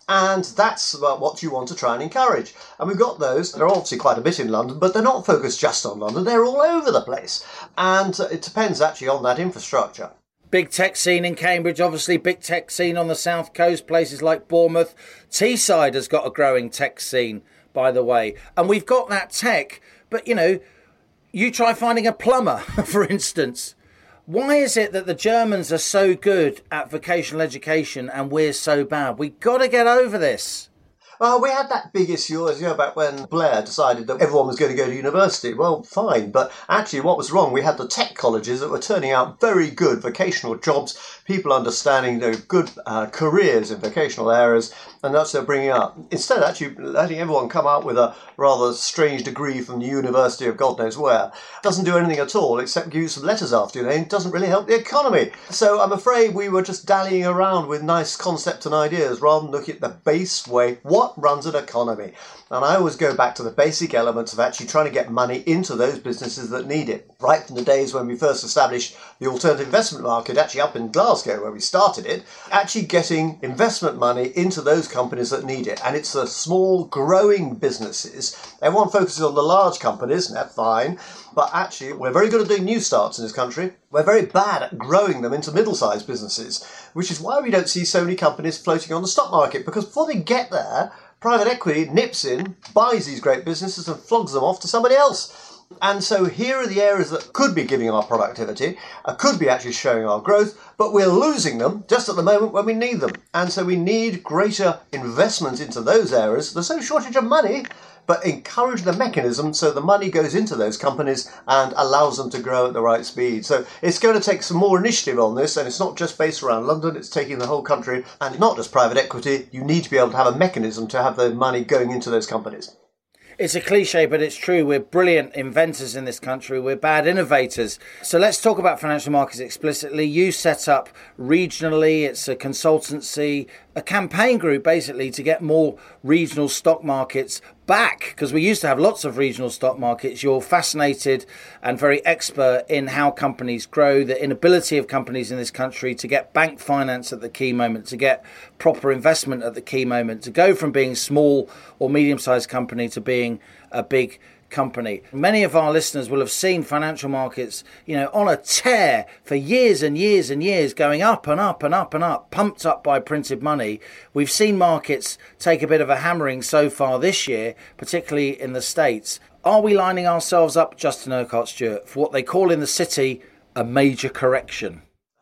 And that's what you want to try and encourage. And we've got those. There are obviously quite a bit in London, but they're not focused just on London. They're all over the place. And it depends actually on that infrastructure. Big tech scene in Cambridge, obviously big tech scene on the south coast, places like Bournemouth. Teesside has got a growing tech scene, by the way. And we've got that tech, but, you know, you try finding a plumber, for instance. Why is it that the Germans are so good at vocational education and we're so bad? We've got to get over this. Well, we had that big issue, as you know, back when Blair decided that everyone was going to go to university. Well, fine, but actually what was wrong, we had the tech colleges that were turning out very good vocational jobs, people understanding the good uh, careers in vocational areas, and that's what they're bringing up. Instead, actually letting everyone come out with a rather strange degree from the University of God knows where. Doesn't do anything at all except give you some letters after your name. Doesn't really help the economy. So I'm afraid we were just dallying around with nice concepts and ideas rather than looking at the base way. What runs an economy? And I always go back to the basic elements of actually trying to get money into those businesses that need it. Right from the days when we first established the alternative investment market, actually up in Glasgow where we started it, actually getting investment money into those companies that need it. And it's the small growing businesses. Everyone focuses on the large companies, and that's fine. But actually, we're very good at doing new starts in this country. We're very bad at growing them into middle-sized businesses, which is why we don't see so many companies floating on the stock market. Because before they get there, private equity nips in, buys these great businesses and flogs them off to somebody else. And so here are the areas that could be giving our productivity, uh, could be actually showing our growth, but we're losing them just at the moment when we need them. And so we need greater investment into those areas. There's no shortage of money, but encourage the mechanism so the money goes into those companies and allows them to grow at the right speed. So it's going to take some more initiative on this, and it's not just based around London, it's taking the whole country, and not just private equity. You need to be able to have a mechanism to have the money going into those companies. It's a cliche, but it's true. We're brilliant inventors in this country. We're bad innovators. So let's talk about financial markets explicitly. You set up regionally. It's a consultancy, a campaign group, basically, to get more regional stock markets back, because we used to have lots of regional stock markets. You're fascinated and very expert in how companies grow, the inability of companies in this country to get bank finance at the key moment, to get proper investment at the key moment, to go from being small or medium-sized company to being a big company. Many of our listeners will have seen financial markets, you know, on a tear for years and years and years, going up and up and up and up, pumped up by printed money. We've seen markets take a bit of a hammering so far this year, particularly in the States. Are we lining ourselves up, Justin Urquhart-Stewart, for what they call in the city a major correction?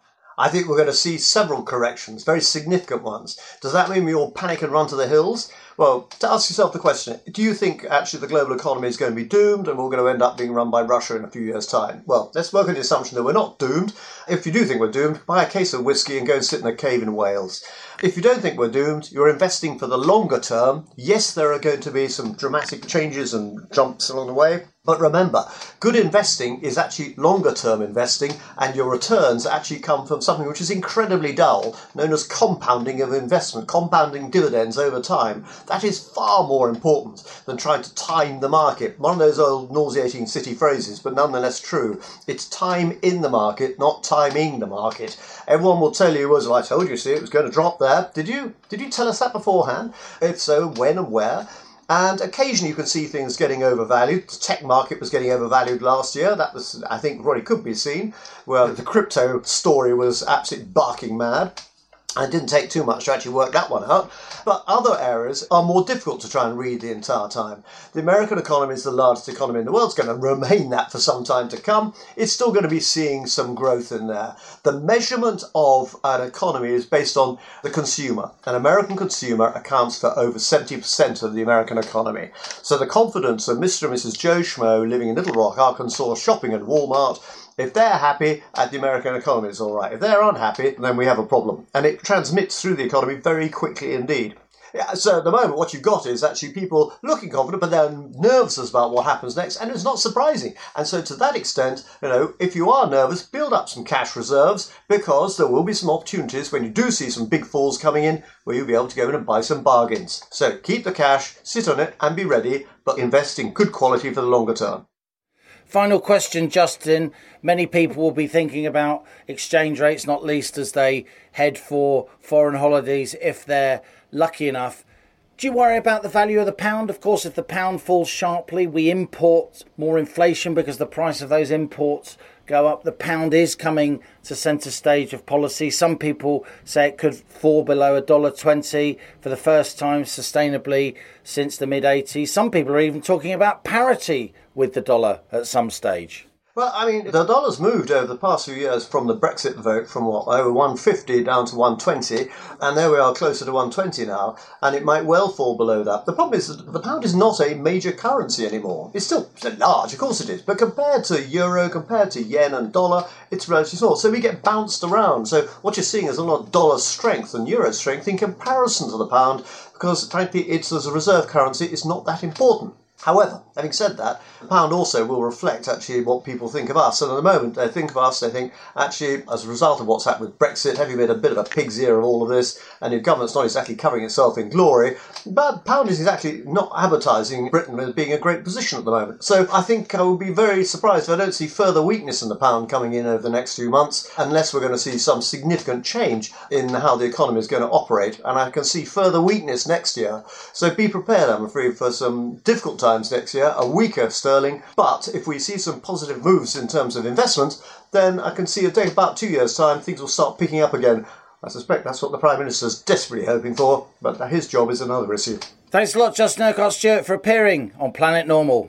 I think we're going to see several corrections, very significant ones. Does that mean we all panic and run to the hills? Well, to ask yourself the question, do you think actually the global economy is going to be doomed and we're going to end up being run by Russia in a few years' time? Well, let's work on the assumption that we're not doomed. If you do think we're doomed, buy a case of whiskey and go and sit in a cave in Wales. If you don't think we're doomed, you're investing for the longer term. Yes, there are going to be some dramatic changes and jumps along the way. But remember, good investing is actually longer term investing, and your returns actually come from something which is incredibly dull, known as compounding of investment, compounding dividends over time. That is far more important than trying to time the market. One of those old nauseating city phrases, but nonetheless true. It's time in the market, not timing the market. Everyone will tell you, well, I told you, see, it was going to drop there. Did you? Did you tell us that beforehand? If so, when and where? And occasionally you can see things getting overvalued. The tech market was getting overvalued last year. That was, I think, what it could be seen. Well, the crypto story was absolutely barking mad. And it didn't take too much to actually work that one out. But other areas are more difficult to try and read the entire time. The American economy is the largest economy in the world. It's going to remain that for some time to come. It's still going to be seeing some growth in there. The measurement of an economy is based on the consumer. An American consumer accounts for over seventy percent of the American economy. So the confidence of Mister and Missus Joe Schmo living in Little Rock, Arkansas, shopping at Walmart, if they're happy, uh, the American economy is all right. If they're unhappy, then we have a problem. And it transmits through the economy very quickly indeed. Yeah, so at the moment, what you've got is actually people looking confident, but they're nervous about what happens next, and it's not surprising. And so to that extent, you know, if you are nervous, build up some cash reserves, because there will be some opportunities when you do see some big falls coming in, where you'll be able to go in and buy some bargains. So keep the cash, sit on it, and be ready, but invest in good quality for the longer term. Final question, Justin. Many people will be thinking about exchange rates, not least as they head for foreign holidays if they're lucky enough. Do you worry about the value of the pound? Of course, if the pound falls sharply, we import more inflation because the price of those imports go up. The pound is coming to centre stage of policy. Some people say it could fall below one dollar twenty for the first time sustainably since the mid eighties. Some people are even talking about parity with the dollar at some stage. Well, I mean, the dollar's moved over the past few years from the Brexit vote from, what, over one fifty down to one twenty, and there we are closer to one twenty now, and it might well fall below that. The problem is that the pound is not a major currency anymore. It's still large, of course it is, but compared to euro, compared to yen and dollar, it's relatively small. So we get bounced around. So what you're seeing is a lot of dollar strength and euro strength in comparison to the pound, because frankly, it's as a reserve currency, it's not that important. However, having said that, the pound also will reflect actually what people think of us. And at the moment, they think of us, they think, actually, as a result of what's happened with Brexit, having been a bit of a pig's ear of all of this, and your government's not exactly covering itself in glory, but pound is actually not advertising Britain as being a great position at the moment. So I think I would be very surprised if I don't see further weakness in the pound coming in over the next few months, unless we're going to see some significant change in how the economy is going to operate. And I can see further weakness next year. So be prepared, I'm afraid, for some difficult times next year, a weaker sterling, but if we see some positive moves in terms of investment, then I can see a day about two years' time things will start picking up again. I suspect that's what the Prime Minister's desperately hoping for, but his job is another issue. Thanks a lot, Justin Urquhart-Stewart, for appearing on Planet Normal.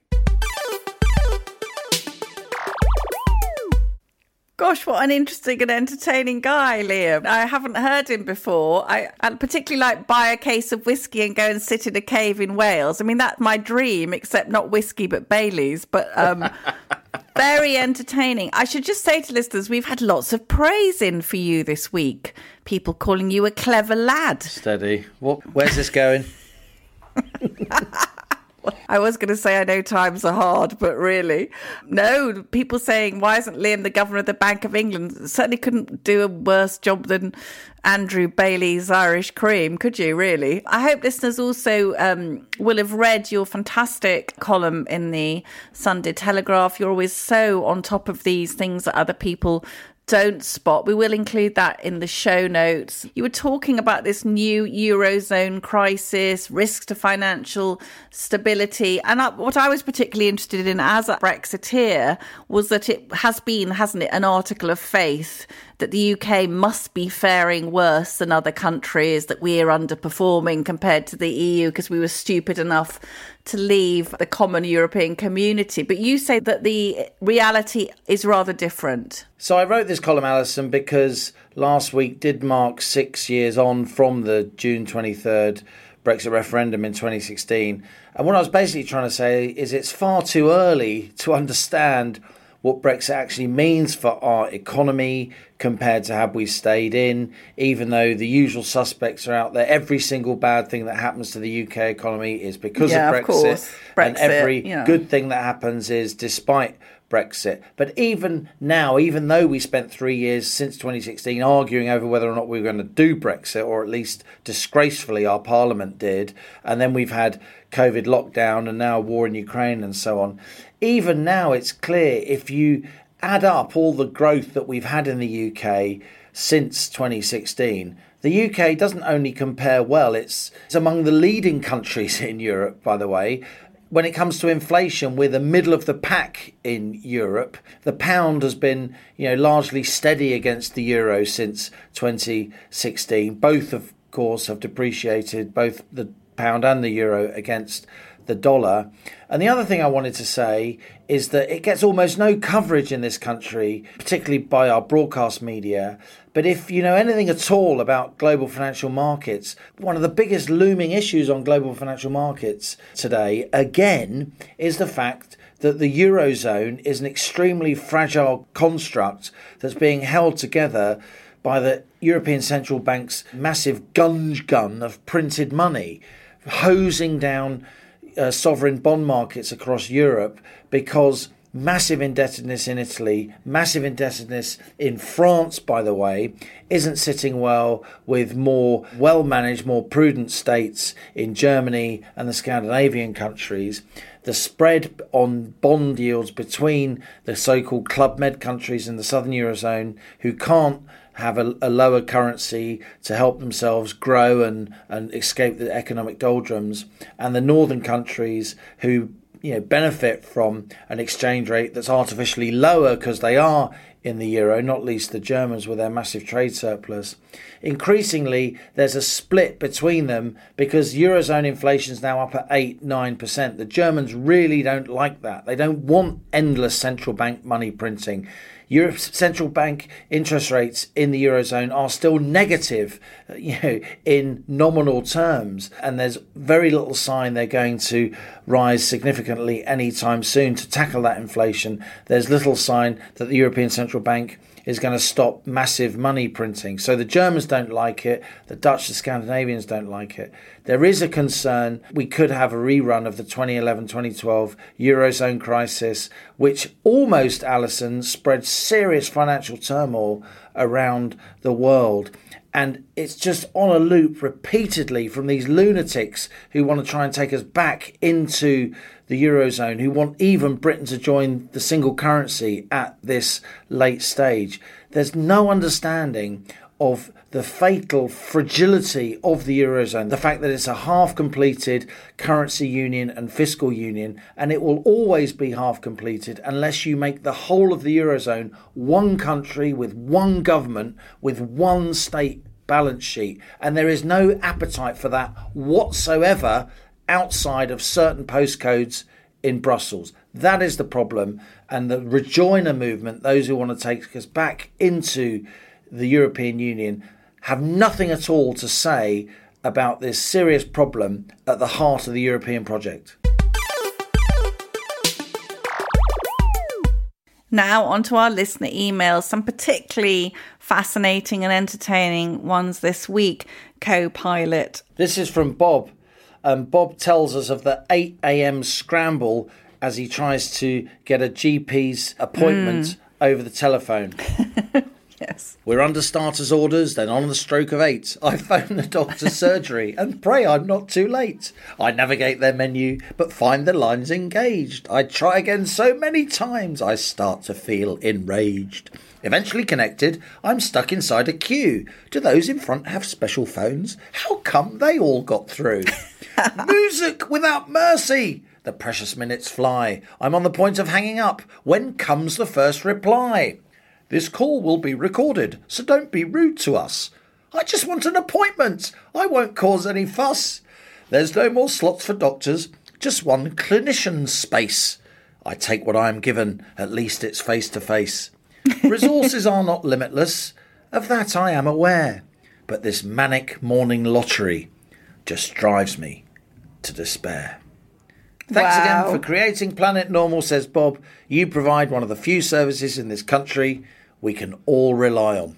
Gosh, what an interesting and entertaining guy, Liam. I haven't heard him before. I, I particularly like buy a case of whiskey and go and sit in a cave in Wales. I mean, that's my dream, except not whiskey, but Baileys. But um, very entertaining. I should just say to listeners, we've had lots of praise in for you this week. People calling you a clever lad. Steady. What? Where's this going? I was going to say I know times are hard, but really. No, people saying, why isn't Liam the governor of the Bank of England? Certainly couldn't do a worse job than Andrew Bailey's Irish Cream, could you, really? I hope listeners also um, will have read your fantastic column in the Sunday Telegraph. You're always so on top of these things that other people don't spot. We will include that in the show notes. You were talking about this new Eurozone crisis, risks to financial stability. And I, what I was particularly interested in as a Brexiteer was that it has been, hasn't it, an article of faith that the U K must be faring worse than other countries, that we are underperforming compared to the E U because we were stupid enough to leave the common European community. But you say that the reality is rather different. So I wrote this column, Alison, because last week did mark six years on from the June twenty-third Brexit referendum in twenty sixteen. And what I was basically trying to say is it's far too early to understand what Brexit actually means for our economy compared to had we stayed in, even though the usual suspects are out there. Every single bad thing that happens to the U K economy is because yeah, of Brexit. Of course. Brexit. And every yeah. good thing that happens is despite Brexit. But even now, even though we spent three years since twenty sixteen arguing over whether or not we were going to do Brexit, or at least disgracefully our parliament did, and then we've had COVID lockdown and now war in Ukraine and so on, even now it's clear if you add up all the growth that we've had in the U K since twenty sixteen, the U K doesn't only compare well, it's, it's among the leading countries in Europe, by the way. When it comes to inflation, we're the middle of the pack in Europe. The pound has been, you know, largely steady against the euro since twenty sixteen. Both, of course, have depreciated, both the pound and the euro against the dollar. And the other thing I wanted to say is that it gets almost no coverage in this country, particularly by our broadcast media. But if you know anything at all about global financial markets, one of the biggest looming issues on global financial markets today, again, is the fact that the Eurozone is an extremely fragile construct that's being held together by the European Central Bank's massive gunge gun of printed money, hosing down Uh, sovereign bond markets across Europe because massive indebtedness in Italy, massive indebtedness in France, by the way, isn't sitting well with more well-managed, more prudent states in Germany and the Scandinavian countries. The spread on bond yields between the so-called Club Med countries in the southern Eurozone, who can't have a, a lower currency to help themselves grow and, and escape the economic doldrums, and the northern countries who you know benefit from an exchange rate that's artificially lower because they are in the euro, not least the Germans with their massive trade surplus. Increasingly, there's a split between them because Eurozone inflation is now up at eight, nine percent. The Germans really don't like that. They don't want endless central bank money printing. Europe's central bank interest rates in the Eurozone are still negative, you know, in nominal terms, and there's very little sign they're going to rise significantly anytime soon to tackle that inflation. There's little sign that the European Central Bank is going to stop massive money printing. So the Germans don't like it, the Dutch, the Scandinavians don't like it. There is a concern we could have a rerun of the twenty eleven twenty twelve Eurozone crisis, which almost, Alison, spread serious financial turmoil around the world. And it's just on a loop repeatedly from these lunatics who want to try and take us back into the Eurozone, who want even Britain to join the single currency at this late stage. There's no understanding of the fatal fragility of the Eurozone, the fact that it's a half-completed currency union and fiscal union, and it will always be half-completed unless you make the whole of the Eurozone one country with one government with one state balance sheet. And there is no appetite for that whatsoever outside of certain postcodes in Brussels. That is the problem. And the rejoiner movement, those who want to take us back into the European Union, have nothing at all to say about this serious problem at the heart of the European project. Now onto our listener emails, some particularly fascinating and entertaining ones this week. Co-pilot. This is from Bob. Um, Bob tells us of the eight a.m. scramble as he tries to get a G P's appointment mm. over the telephone. Yes. We're under starter's orders, then on the stroke of eight. I phone the doctor's surgery and pray I'm not too late. I navigate their menu, but find the lines engaged. I try again so many times, I start to feel enraged. Eventually connected, I'm stuck inside a queue. Do those in front have special phones? How come they all got through? Music without mercy! The precious minutes fly. I'm on the point of hanging up. When comes the first reply? This call will be recorded, so don't be rude to us. I just want an appointment. I won't cause any fuss. There's no more slots for doctors, just one clinician space. I take what I am given, at least it's face-to-face. Resources are not limitless, of that I am aware. But this manic morning lottery just drives me to despair. Thanks Wow. again for creating Planet Normal, says Bob. You provide one of the few services in this country we can all rely on.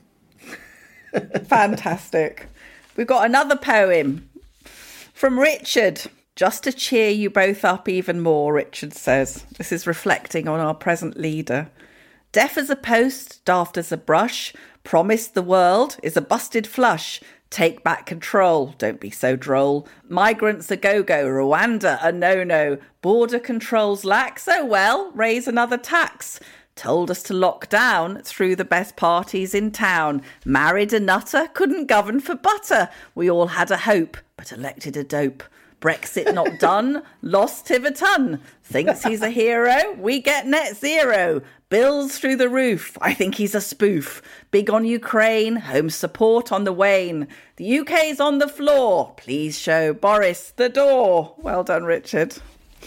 Fantastic. We've got another poem from Richard. Just to cheer you both up even more, Richard says. This is reflecting on our present leader. Deaf as a post, daft as a brush, promised the world is a busted flush. Take back control, don't be so droll. Migrants a go-go, Rwanda a no-no. Border controls lax, oh well, raise another tax. Told us to lock down through the best parties in town. Married a nutter, couldn't govern for butter. We all had a hope, but elected a dope. Brexit not done, lost Tiverton. Thinks he's a hero, we get net zero. Bills through the roof, I think he's a spoof. Big on Ukraine, home support on the wane. The U K's on the floor, please show Boris the door. Well done, Richard.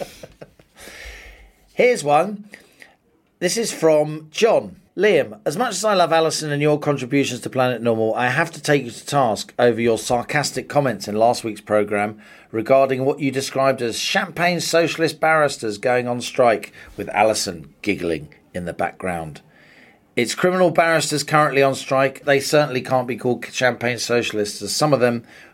Here's one. This is from John. Liam, as much as I love Alison and your contributions to Planet Normal, I have to take you to task over your sarcastic comments in last week's programme regarding what you described as champagne socialist barristers going on strike, with Alison giggling in the background. It's criminal barristers currently on strike. They certainly can't be called champagne socialists, as some of them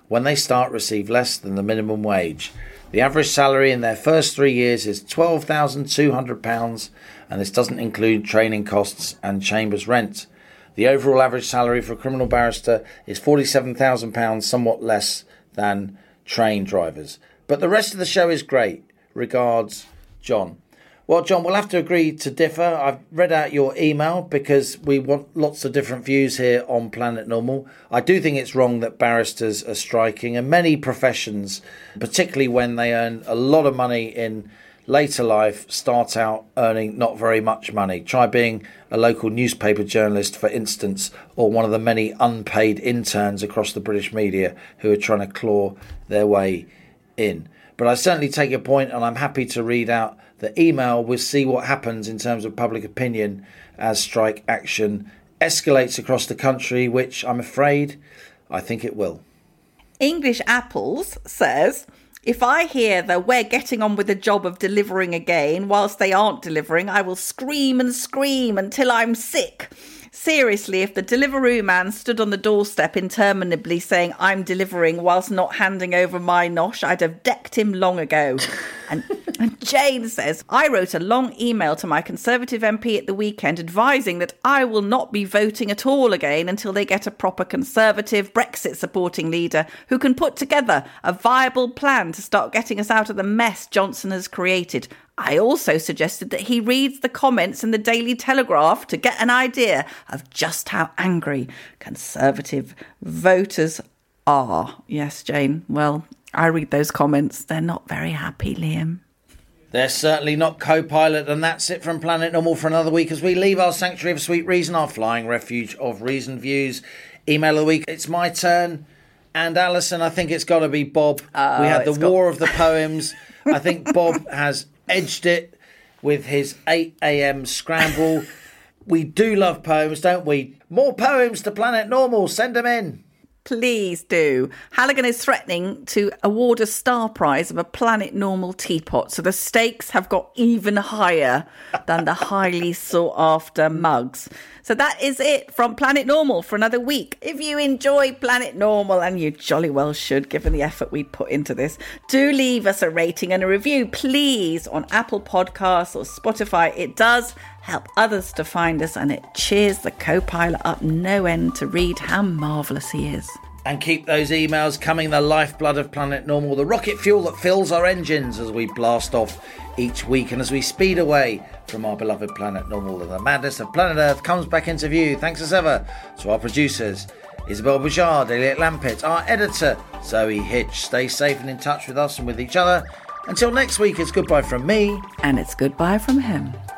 when they start receive less than the minimum wage. The average salary in their first three years is twelve thousand two hundred pounds, and this doesn't include training costs and chambers rent. The overall average salary for a criminal barrister is forty-seven thousand pounds, somewhat less than train drivers. But the rest of the show is great. Regards, John. Well, John, we'll have to agree to differ. I've read out your email because we want lots of different views here on Planet Normal. I do think it's wrong that barristers are striking, and many professions, particularly when they earn a lot of money in later life, start out earning not very much money. Try being a local newspaper journalist, for instance, or one of the many unpaid interns across the British media who are trying to claw their way in. But I certainly take your point, and I'm happy to read out the email. We'll see what happens in terms of public opinion as strike action escalates across the country, which I'm afraid I think it will. English Apples says, if I hear that we're getting on with the job of delivering again whilst they aren't delivering, I will scream and scream until I'm sick. Seriously, if the Deliveroo man stood on the doorstep interminably saying I'm delivering whilst not handing over my nosh, I'd have decked him long ago. And, and Jane says, I wrote a long email to my Conservative M P at the weekend advising that I will not be voting at all again until they get a proper Conservative Brexit supporting leader who can put together a viable plan to start getting us out of the mess Johnson has created. I also suggested that he reads the comments in the Daily Telegraph to get an idea of just how angry Conservative voters are. Yes, Jane. Well, I read those comments. They're not very happy, Liam. They're certainly not co-pilot, and that's it from Planet Normal for another week as we leave our sanctuary of sweet reason, our flying refuge of reasoned views. Email of the week. It's my turn. And Alison, I think it's got to be Bob. Oh, we had the got... War of the Poems. I think Bob has edged it with his eight a.m. scramble. We do love poems, don't we? More poems to Planet Normal. Send them in. Please do. Halligan is threatening to award a star prize of a Planet Normal teapot, so the stakes have got even higher than the highly sought after mugs. So that is it from Planet Normal for another week. If you enjoy Planet Normal, and you jolly well should given the effort we put into this, do leave us a rating and a review, please, on Apple Podcasts or Spotify. It does help others to find us, and it cheers the co-pilot up no end to read how marvellous he is. And keep those emails coming, the lifeblood of Planet Normal, the rocket fuel that fills our engines as we blast off each week and as we speed away from our beloved Planet Normal, and the madness of planet Earth comes back into view. Thanks as ever to our producers, Isabel Bouchard, Elliot Lampett, our editor, Zoe Hitch. Stay safe and in touch with us and with each other. Until next week, it's goodbye from me. And it's goodbye from him.